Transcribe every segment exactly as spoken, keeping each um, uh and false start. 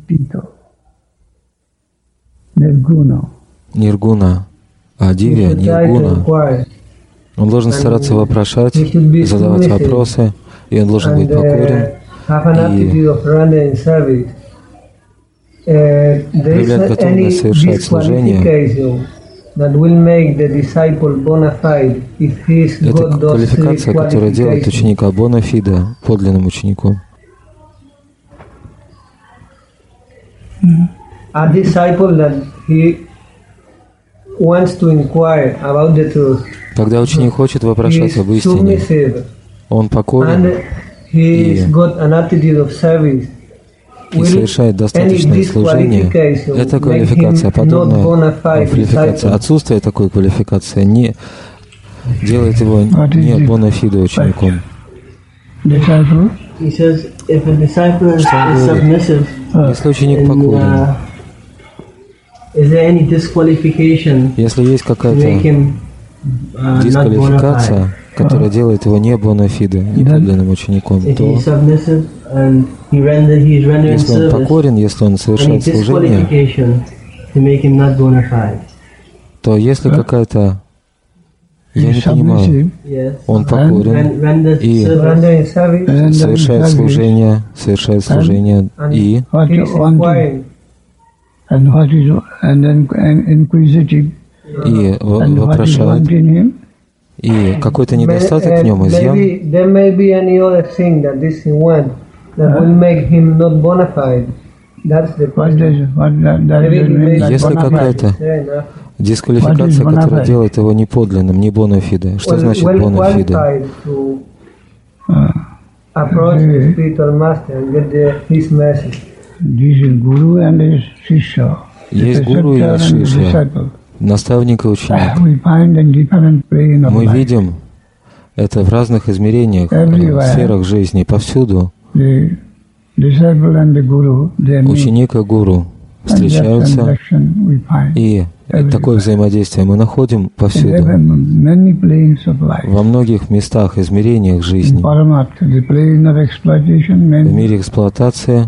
Ниргуна, а дивья, ниргуна. Он должен стараться вопрошать, задавать вопросы, и он должен быть покорен, и проявлять готовность совершать служение. Это квалификация, которая делает ученика бонафиде подлинным учеником. Когда ученик хочет вопрошать об истине, он покорен и, и совершает достаточное служение. Это квалификация, подобная квалификация. Отсутствие такой квалификации не делает его не бонафиде учеником. Если ученик покорен, если есть какая-то дисквалификация, которая делает его не бонафиде, не подлинным учеником, то если он покорен, если он совершает служение, то если какая-то, я не понимаю, он покорен и совершает служение, совершает служение и и вопрошает, и какой-то недостаток в нем, изъян, если какая-то дисквалификация, которая делает его неподлинным, не бонафиде. Что значит бонафиде? Есть гуру и шишья, наставник и ученик. Мы видим это в разных измерениях, в сферах жизни, повсюду. Ученик и гуру встречаются, и такое взаимодействие мы находим повсюду, во многих местах, измерениях жизни. В мире эксплуатации,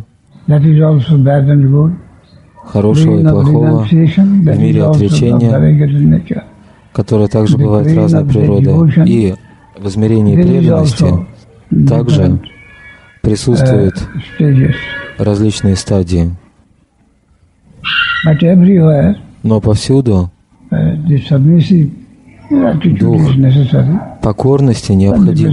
хорошего и плохого, в мире отречения, которое также бывает разной природы, и в измерении преданности также присутствуют различные стадии. Но повсюду дух покорности необходим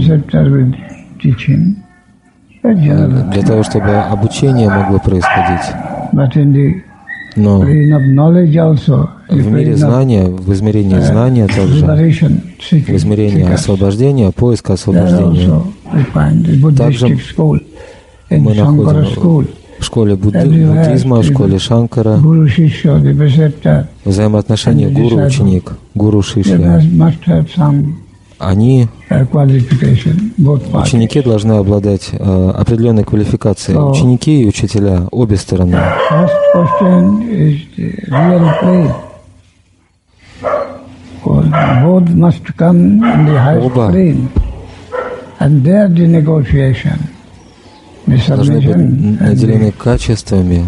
для того, чтобы обучение могло происходить. Но в мире знания, в измерении знания также, в измерении освобождения, поиска освобождения, также мы находим в школе буддизма, в школе Шанкара, взаимоотношения гуру-ученик, гуру-шишья. Они, ученики, должны обладать э, определенной квалификацией. Ученики и учителя, обе стороны. Оба должны быть наделены качествами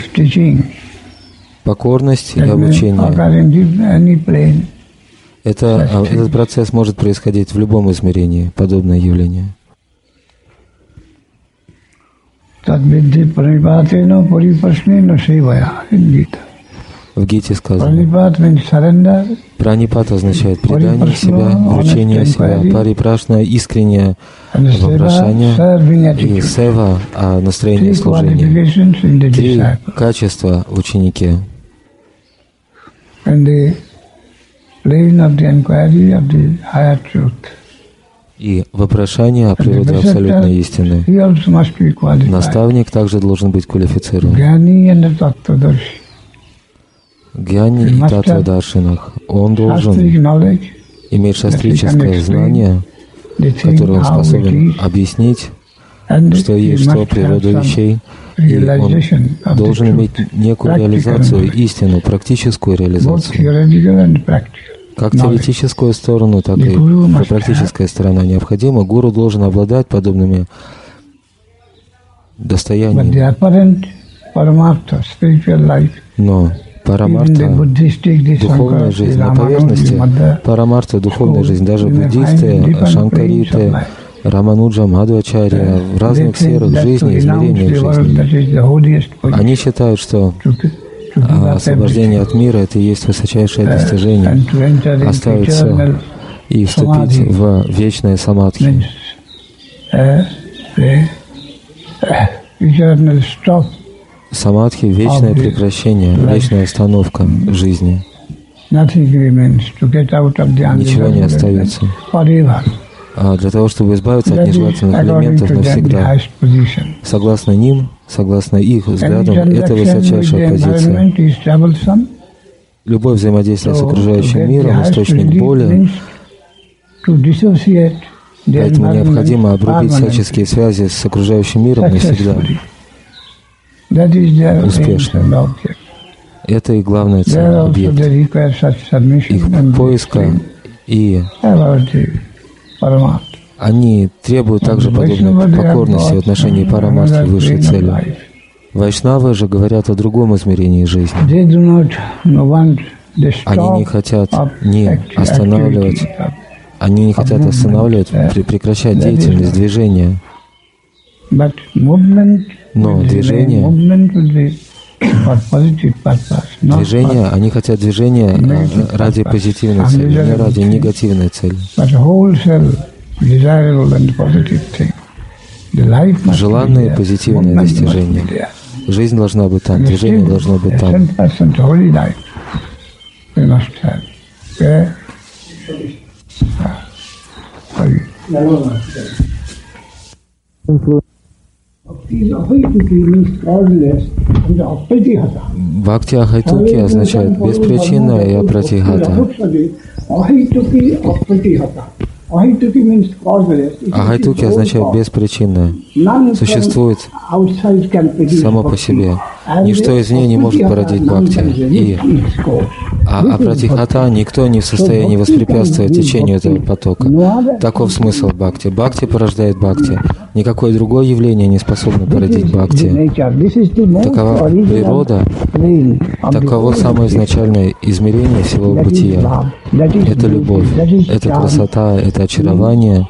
покорность и обучение. Это, этот процесс может происходить в любом измерении, подобное явление. В Гите сказано, пранипат означает предание себя, вручение себя, парипрашна — искреннее вопрошание, и сева — настроение служения. Три качества в ученике. И вопрошание о природе абсолютной истины. Наставник также должен быть квалифицирован. Гьяни и Таттвадаршинах. Он должен иметь шастрическое знание, которое он способен объяснить, что есть что природа вещей, и он должен иметь некую реализацию, истину, практическую реализацию. Как теоретическую сторону, так и практическая сторона необходима. Гуру должен обладать подобными достояниями. Но парамарта, духовная жизнь на поверхности, парамарта, духовная жизнь, даже буддисты, шанкариты, Рамануджа, Мадхвачарья, в разных сферах жизни, измерениях жизни, они считают, что освобождение от мира — это и есть высочайшее достижение, оставить все и вступить в вечное самадхи. Самадхи — вечное прекращение, вечная остановка жизни. Ничего не остается. А для того, чтобы избавиться от нежелательных элементов навсегда, согласно ним, согласно их взглядам, это высочайшая позиция. Любое взаимодействие с окружающим миром — источник боли, поэтому необходимо обрубить всяческие связи с окружающим миром навсегда. Успешно. Это и главная цель, объект их поиска, и они требуют также подобной покорности в отношении парамарты, высшей цели. Вайшнавы же говорят о другом измерении жизни. Они не хотят не останавливать, они не хотят останавливать, прекращать деятельность, движения. Но движение, движение, они хотят движения ради позитивной цели, не ради негативной цели. Желанные позитивные достижения. Жизнь должна быть там, движение должно быть там. Бхакти Ахайтуки означает беспричинная и апратихата. Ахайтуки означает беспричинное. Существует само по себе. Ничто извне не может породить бхакти. И а апратихата, никто не в состоянии воспрепятствовать течению этого потока. Таков смысл бхакти. Бхакти порождает бхакти. Никакое другое явление не способно породить бхакти. Такова природа, таково самое изначальное измерение всего бытия. Это любовь, это красота, это очарование,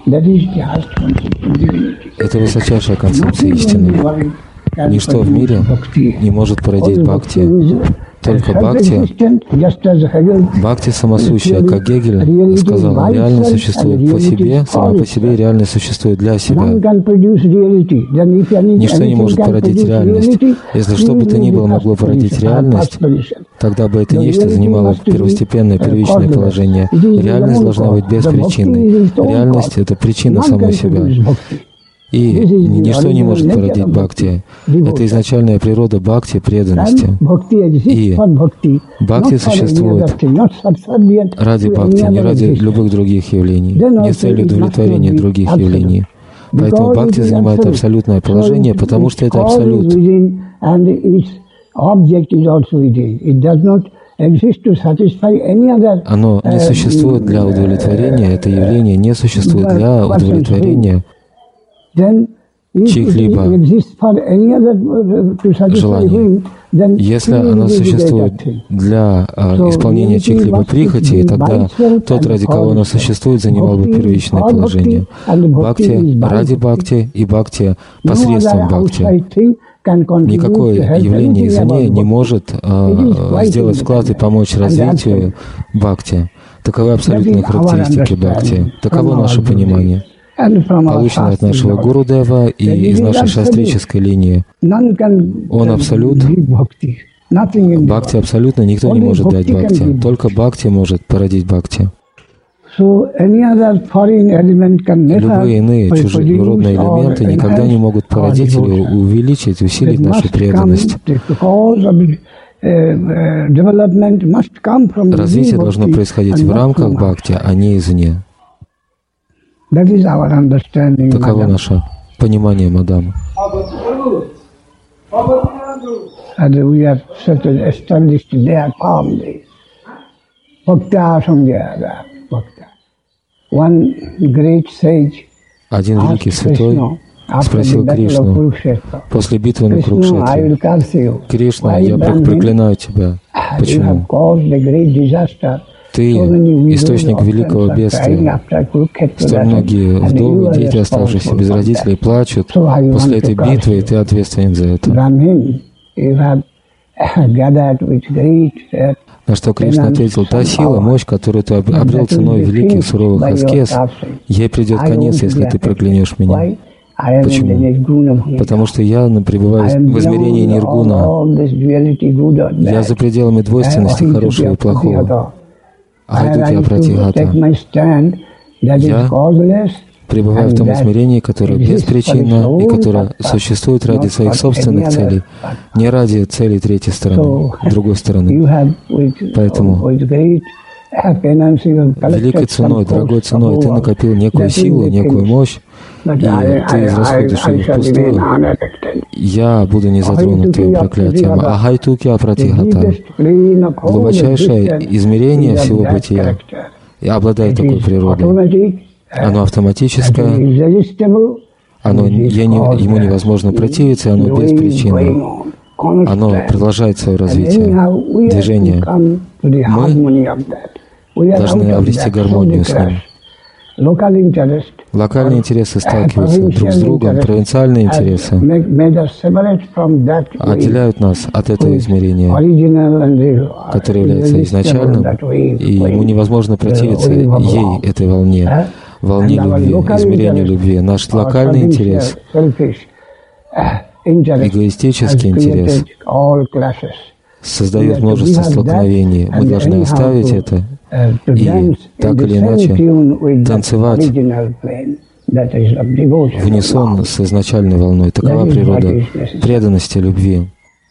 это высочайшая концепция истины. Ничто в мире не может породить бхакти. Только бхакти, бхакти самосущая, как Гегель сказал, реальность существует по себе, сама по себе, реальность существует для себя. Ничто не может породить реальность. Если что бы то ни было могло породить реальность, тогда бы это нечто занимало первостепенное, первичное положение. Реальность должна быть беспричинной. Реальность — это причина самой себя. И ничто не может породить бхакти. Это изначальная природа бхакти, преданности. И бхакти существует ради бхакти, не ради любых других явлений, не с целью удовлетворения других явлений. Поэтому бхакти занимает абсолютное положение, потому что это абсолют. Оно не существует для удовлетворения, это явление не существует для удовлетворения чьих-либо желаний. Если оно существует для а, исполнения чьих-либо прихотей, тогда тот, ради кого оно существует, занимал бы первичное положение. Бхакти ради бхакти и бхакти посредством бхакти. Никакое явление извне не может а, сделать вклад и помочь развитию бхакти. Таковы абсолютные характеристики бхакти. Таково наше понимание, полученное от нашего Гурудева и из нашей шастрической линии. Он абсолют. Бхакти абсолютно никто не может дать бхакти. Только бхакти может породить бхакти. Любые иные чужеродные элементы никогда не могут породить или увеличить, усилить нашу преданность. Развитие должно происходить в рамках бхакти, а не извне. Таково наше понимание, мадам. Один великий святой спросил Кришну после битвы на Курукшетре: «Кришна, я проклинаю тебя. Почему? Ты источник великого бедствия. Столь многие вдовы, дети, оставшиеся без родителей, плачут после этой битвы, и ты ответственен за это». На что Кришна ответил: «Та сила, мощь, которую ты обрел ценой великих суровых аскез, ей придет конец, если ты проклянешь меня». Почему? Потому что я пребываю в измерении ниргуна. Я за пределами двойственности хорошего и плохого. Ахайтуки Апратихата. Я пребываю в том измерении, которое беспричинно и которое существует ради своих собственных целей, не ради целей третьей стороны, другой стороны. Поэтому великой ценой, дорогой ценой ты накопил некую силу, некую мощь, и ты израсходишь ее впустую. Я буду не затронут твоим проклятием. Ахайтуки Апратихата. Глубочайшее измерение всего бытия и обладает такой природой. Оно автоматическое, оно, я не, ему невозможно противиться, оно беспричинно. Оно продолжает свое развитие, движение. Мы должны обрести гармонию с ним. Локальные интересы сталкиваются друг с другом, провинциальные интересы отделяют нас от этого измерения, которое является изначальным, и ему невозможно противиться ей, этой волне, волне любви, измерению любви. Наш локальный интерес, эгоистический интерес создает множество столкновений. Мы должны оставить это и так или иначе танцевать в унисон с изначальной волной. Такова природа преданности, любви.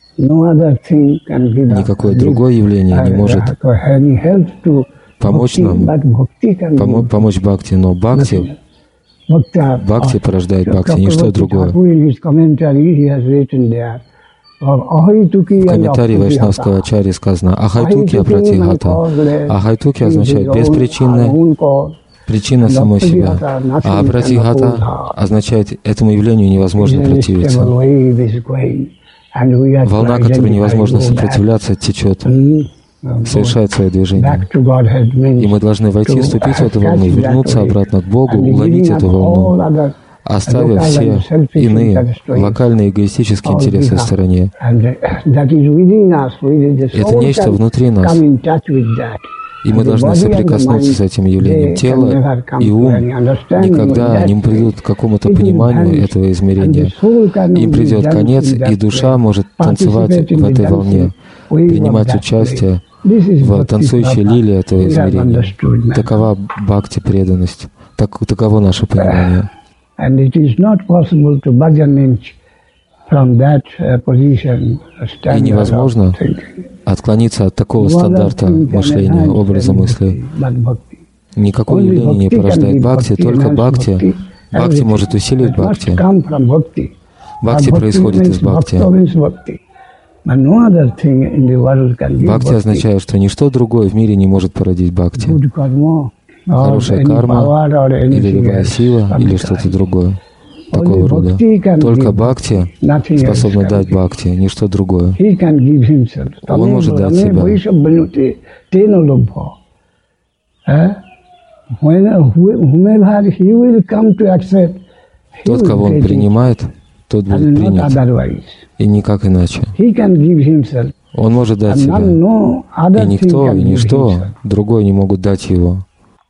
Никакое другое явление не может помочь нам, помо- помочь бхакти, но бхакти, бхакти порождает бхакти, ничто другое. В комментарии Вайшнавского ачарьи сказано: «Ахайтуки Апратихата». Ахайтуки означает беспричинная, причина самой себя. А Апратихата означает, этому явлению невозможно противиться. Волна, которой невозможно сопротивляться, течет, совершает свое движение. И мы должны войти, вступить в эту волну, вернуться обратно к Богу, уловить эту волну, оставив все иные локальные эгоистические интересы в стороне. Это нечто внутри нас, и мы должны соприкоснуться с этим явлением. Тело и ум никогда не придут к какому-то пониманию этого измерения. Им придет конец, и душа может танцевать в этой волне, принимать участие в танцующей лилии этого измерения. Такова бхакти, преданность. Так, таково наше понимание. И невозможно отклониться от такого стандарта мышления, образа мысли. Никакое явление не порождает бхакти, только бхакти. Бхакти может усиливать бхакти. Бхакти происходит из бхакти. Бхакти означает, что ничто другое в мире не может породить бхакти. Хорошая карма, или любая сила, или что-то другое такого рода. Только бхакти способна дать бхакти, ничто другое. Он может дать себя. Тот, кого он принимает, тот будет принят, и никак иначе. Он может дать себя, и никто, и ничто другое не могут дать его.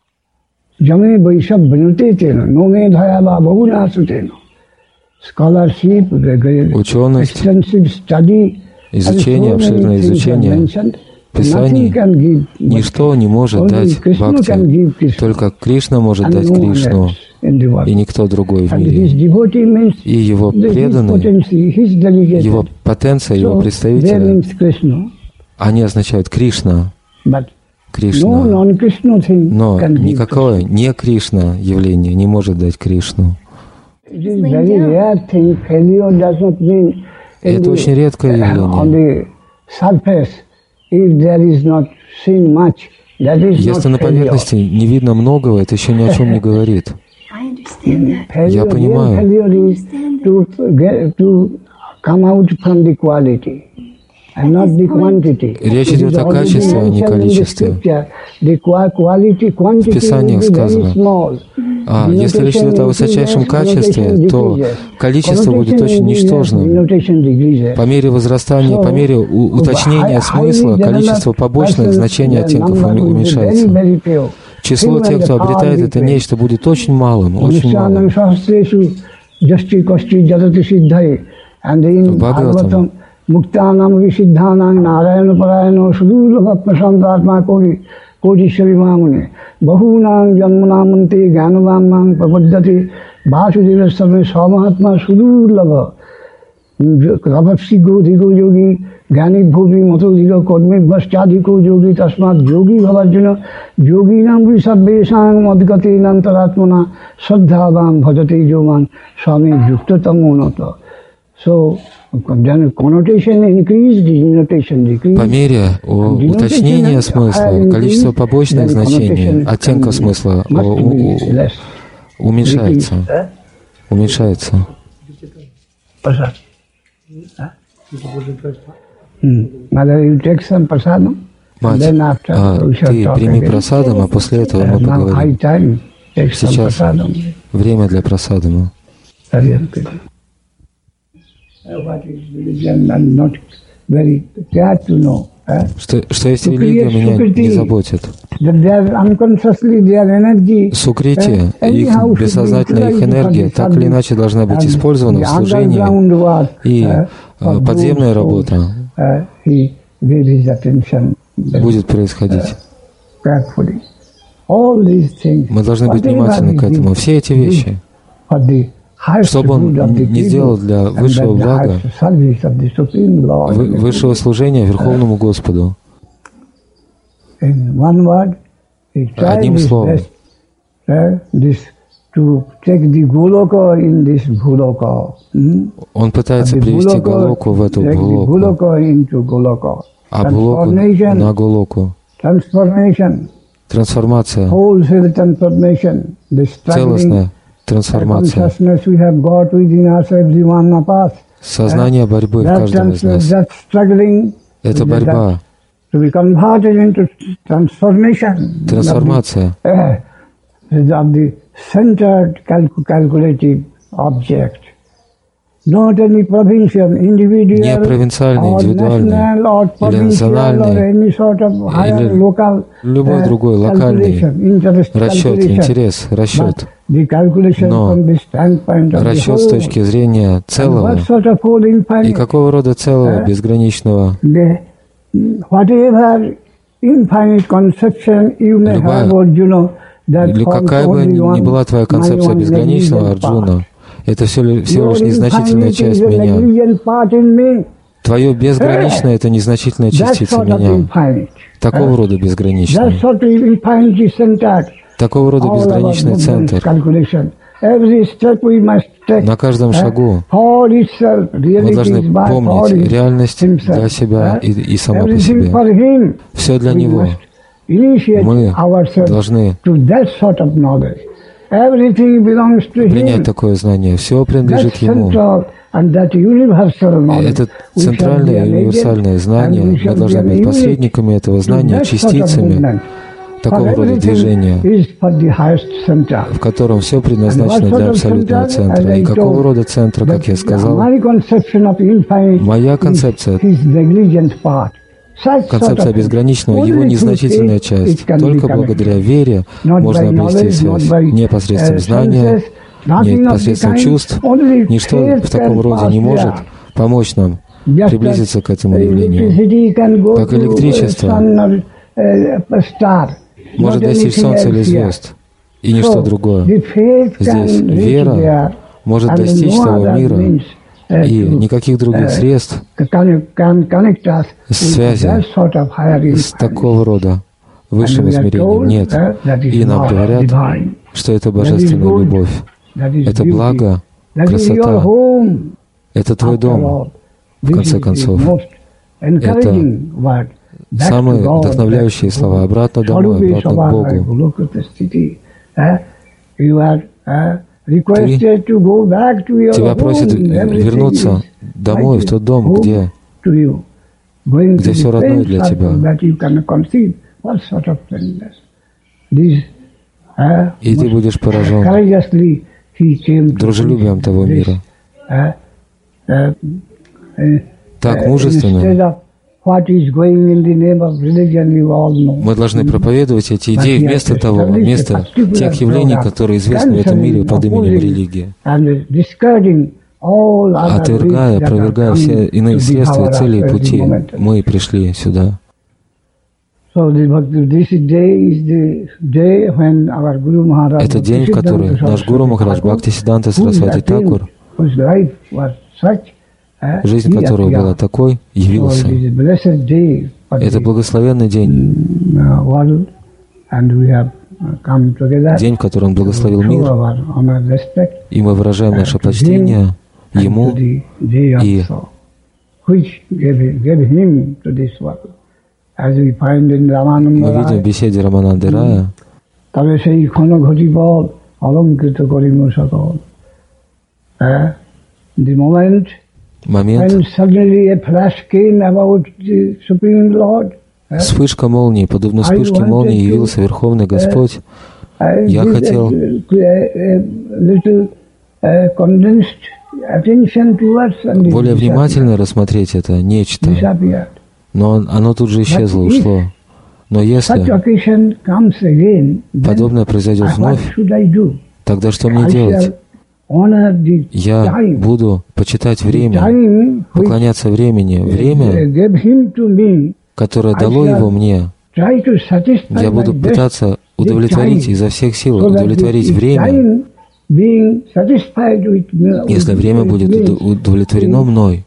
Ученость, изучение, обширное изучение Писаний, ничто не может дать бхакти, только Кришна может дать Кришну, и никто другой в мире. И его преданные, его потенция, его представители, они означают Кришна. Кришна. Но никакое не Кришна явление не может дать Кришну. Это очень редкое явление. Если на поверхности не видно многого, это еще ни о чем не говорит. Я понимаю. Речь идет о качестве, а не количестве. В Писаниях сказано, а если речь идет о высочайшем качестве, то количество будет очень ничтожным. По мере возрастания, по мере уточнения смысла, количество побочных значений оттенков уменьшается. Число тех, кто обретает это нечто, будет очень малым, очень малым. В Бхагаватам Муктанам висиддханам нараяна параяна судулабха прасантатма кори кодишари мамуни бахунам джанманаманте гьянаваммам прападдати vasudeva sarve samhatma sudurlabha rapapsi godhigo yogi জ্ঞানী ভূমি মতোধিক কর্মে ভ্রষ্টাধিক যোগী তস্মাৎ যোগী হওয়ার জন্য যোগী নাম সর্বেষাং মদ্গতি নান্তরাত্মনা শ্রদ্ধাবান ভজতে যোমান স্বামী যুক্ততম উন্নত. So, connotation increased, denotation decreased. По мере уточнения смысла, количество побочных значений, оттенков смысла уменьшается. Уменьшается. Mother, you take some prasadam. Мать, а, ты прими прасадам, а после этого мы поговорим. Сейчас время для прасадама. Что, что есть религия, меня не заботит. Сукрити, их бессознательная их энергия, так или иначе должна быть использована в служении, и подземная работа будет происходить. Мы должны быть внимательны к этому. Все эти вещи, чтобы он не сделал для высшего блага, высшего служения Верховному Господу. Одним словом, он пытается привести Галоку в эту Голоку, а Голоку на Голоку. Трансформация, целостная трансформация. Сознание борьбы в каждом из нас. Это борьба. Трансформация. Не провинциальный, индивидуальный, или национальный, или любой другой локальный расчет, интерес, расчет. Но расчет с точки зрения целого, и какого рода целого, безграничного, любая, или какая бы ни была твоя концепция безграничного, Арджуна, это все, всего лишь незначительная часть меня. Твое безграничное — это незначительная частица меня. Такого рода безграничное. Такого рода безграничный центр. На каждом шагу мы должны помнить реальность для себя и, и само по себе. Все для Него. Мы должны принять такое знание. Все принадлежит Ему. Это центральное и универсальное знание. Мы должны быть посредниками этого знания, частицами такого рода движения, в котором все предназначено для абсолютного центра. И какого рода центра, как я сказал, моя концепция, концепция безграничного, его незначительная часть. Только благодаря вере можно обрести связь. Не посредством знания, не посредством чувств. Ничто в таком роде не может помочь нам приблизиться к этому явлению. Как электричество может достичь Солнца или звезд, и ничто другое. Здесь вера может достичь того мира, и никаких других средств связи с такого рода высшим измерением нет. И нам говорят, что это божественная любовь, это благо, красота, это твой дом, в конце концов. Это самые вдохновляющие слова. Обратно домой, обратно к Богу. тебя просят вернуться домой, в тот дом, где, где все родное для тебя. И ты будешь поражен дружелюбием того мира. Так мужественно. Мы должны проповедовать эти идеи вместо того, вместо тех явлений, которые известны в этом мире под именем религии, отвергая, опровергая все иные средства, цели и пути. Мы пришли сюда. Это день, в который наш Гуру Махарадж Бхактисиддханта Сарасвати Такур, жизнь которого была такой, явился. Это благословенный день. День, в котором он благословил мир, и мы выражаем наше почтение Ему и мы видим в беседе Рамананды Рая, момент, вспышка молнии, подобно вспышке молнии явился Верховный Господь. Я хотел более внимательно рассмотреть это нечто, но оно тут же исчезло, ушло. Но если подобное произойдет вновь, тогда что мне делать? Я буду почитать время, поклоняться времени. Время, которое дало его мне, я буду пытаться удовлетворить изо всех сил, удовлетворить время. Если время будет удовлетворено мной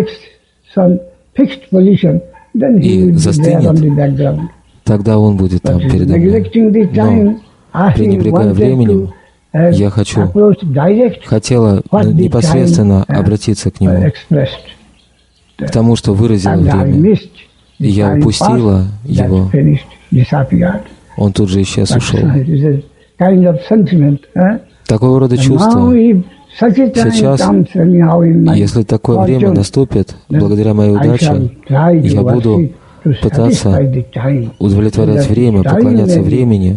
и застынет, тогда он будет там передо мной. Но, пренебрегая временем, я хочу, хотела непосредственно обратиться к нему, к тому, что выразило время, и я упустила его. Он тут же исчез, ушел. Такого рода чувства. Сейчас, если такое время наступит, благодаря моей удаче, я буду пытаться удовлетворять время, поклоняться времени.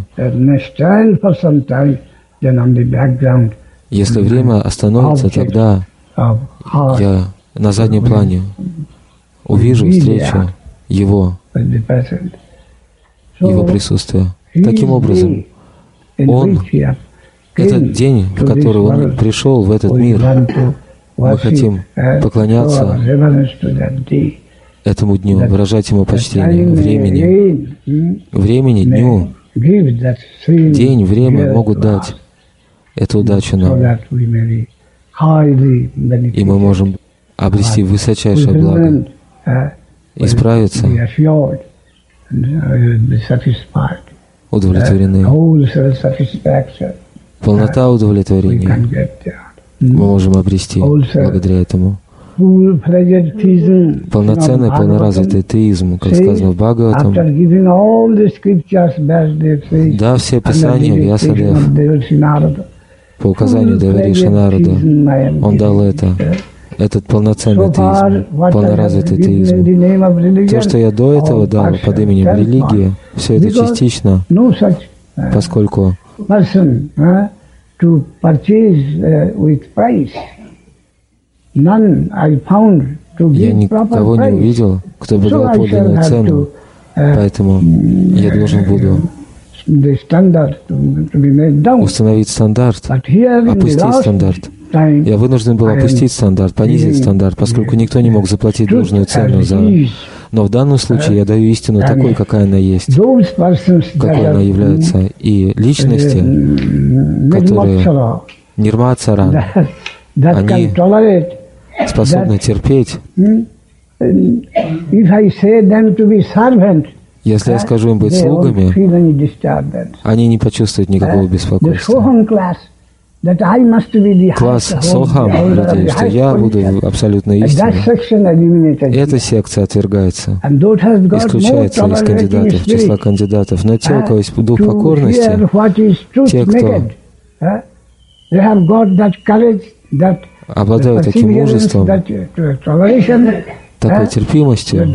Если время остановится, тогда я на заднем плане увижу, встречу Его, Его присутствие. Таким образом, Он, этот день, в который Он пришел в этот мир, мы хотим поклоняться этому дню, выражать Ему почтение, времени, времени, дню. День, время могут дать эту удачу нам, и мы можем обрести высочайшее благо, исправиться, удовлетворены. Полнота удовлетворения мы можем обрести благодаря этому. Полноценный, полноразвитый теизм, как сказано в Бхагаватам, да, все писания Вьясадев по указанию Девариши Нарада, он дал это, этот полноценный теизм, полноразвитый теизм. То, что я до этого дал под именем религии, все это частично, поскольку я никого не увидел, кто бы дал подлинную цену, поэтому я должен буду установить стандарт, опустить стандарт. Я вынужден был опустить стандарт, понизить стандарт, поскольку никто не мог заплатить нужную цену за... Но в данном случае я даю истину такой, какая она есть, какой она является. И личности, которые нирмацаран, они способны терпеть. Если я скажу им быть слугами, они не почувствуют никакого беспокойства. Класс Сохам людей, что я буду абсолютно истинным. Эта секция отвергается, исключается из кандидатов, числа кандидатов. Но те, у кого есть дух покорности, те, кто обладают таким мужеством, такой терпимостью,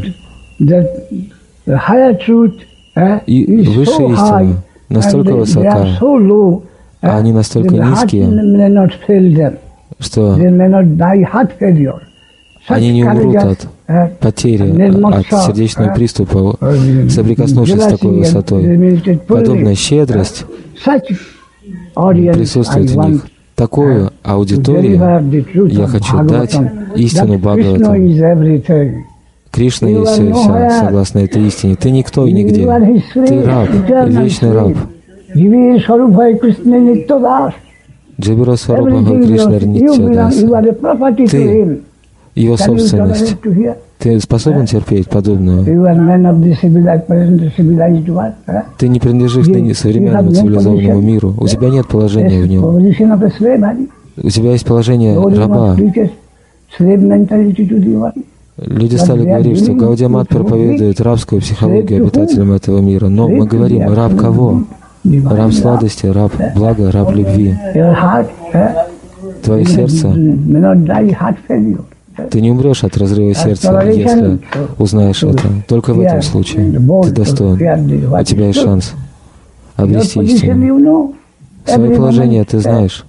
и высшая истина настолько высока, а они настолько низкие, что они не умрут от потери, от сердечного приступа, соприкоснувшись с такой высотой. Подобная щедрость присутствует в них. Такую аудиторию я хочу дать истину Бхагаватам. Кришна есть все и вся, согласно этой истине. Ты никто и нигде. Ты раб, вечный раб. Джибира Сварупаха Кришна Нитьядаса. Ты его собственность. Ты способен терпеть подобное? Ты не принадлежишь ныне современному цивилизованному миру. У тебя нет положения в нем. У тебя есть положение раба. Люди стали говорить, что Гаудия Мат проповедует рабскую психологию обитателям этого мира. Но мы говорим, раб кого? Раб сладости, раб блага, раб любви. Твое сердце. Ты не умрешь от разрыва сердца, если узнаешь это. Только в этом случае ты достоин. У тебя есть шанс обрести истину. Свое положение ты знаешь.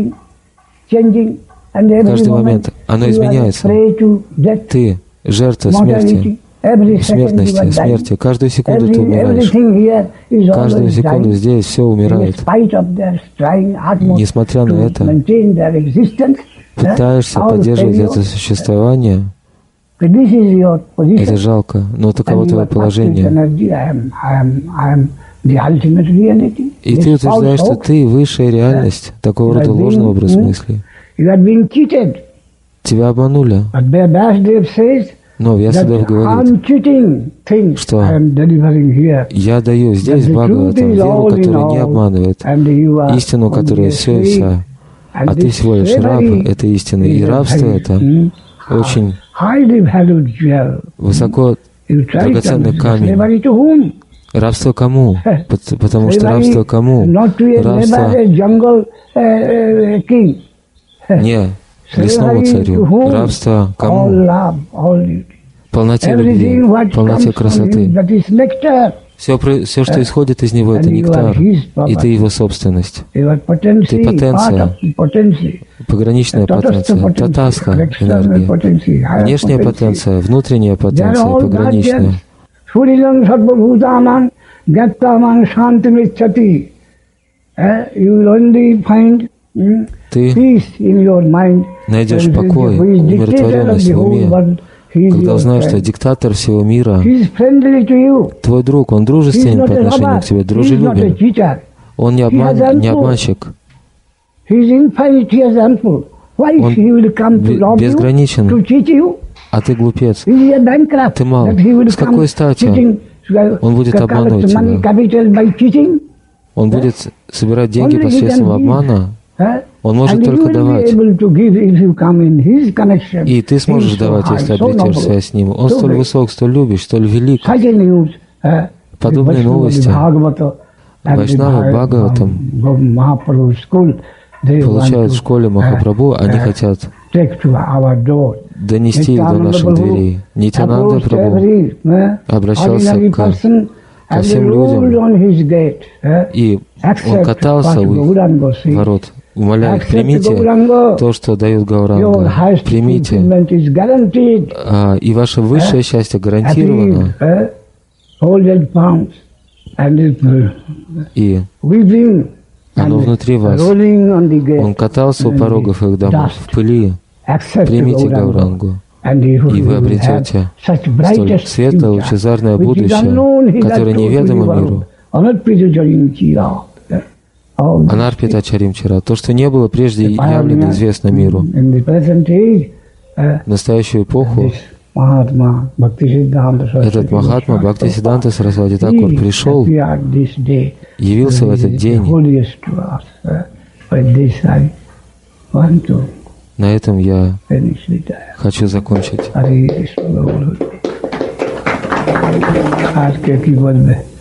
В каждый момент оно изменяется. Ты жертва смерти, смертности, смерти. Каждую секунду ты умираешь. Каждую секунду здесь все умирает. Несмотря на это, пытаешься поддерживать это существование, это жалко, но таково твое положение. И ты утверждаешь, что ты высшая реальность, такого рода ложный образ мысли. Тебя обманули. Но Вьясадев говорит, что я даю здесь Бхагаватам веру, которая не обманывает, истину, которая все и вся. А ты всего лишь раб этой истины. И рабство это очень высоко драгоценный камень. Рабство кому? Потому что рабство кому? Рабство не лесному царю. Рабство кому? Полноте любви, полноте красоты. Все, все, что исходит из него, это нектар, и ты его собственность. Ты потенция, пограничная потенция, татасха энергия, внешняя потенция, внутренняя потенция, пограничная. Ты найдешь покой, умиротворенность в уме, когда узнаешь, что диктатор всего мира, твой друг, он дружественен по отношению к тебе, дружелюбен. Он не, обман, не обманщик. Он безграничен, а ты глупец. Ты мал. С какой стати он будет обманывать тебя? Он будет собирать деньги посредством обмана? Он может только давать. И ты сможешь давать, если обретешь связь с Ним. Он столь высок, столь любящ, столь велик. Подобные новости Вайшнавы Бхагаватам получают в школе Махапрабху, они хотят донести их до наших дверей. Нитянанда Прабху обращался к, ко всем людям, и он катался у их ворот, умоляя их, примите то, что дают Гауранга, примите, а, и ваше высшее счастье гарантировано. И оно внутри вас. Он катался у порогов их домов в пыли. Примите Гаурангу, и вы обретете столь светлое, лучезарное будущее, которое неведомо миру. Анарпита Чаримчара, то, что не было прежде явлено известно миру. В настоящую эпоху этот Махатма Бхактисиддханта Сарасвати Такур пришел, явился в этот день. На этом я хочу закончить.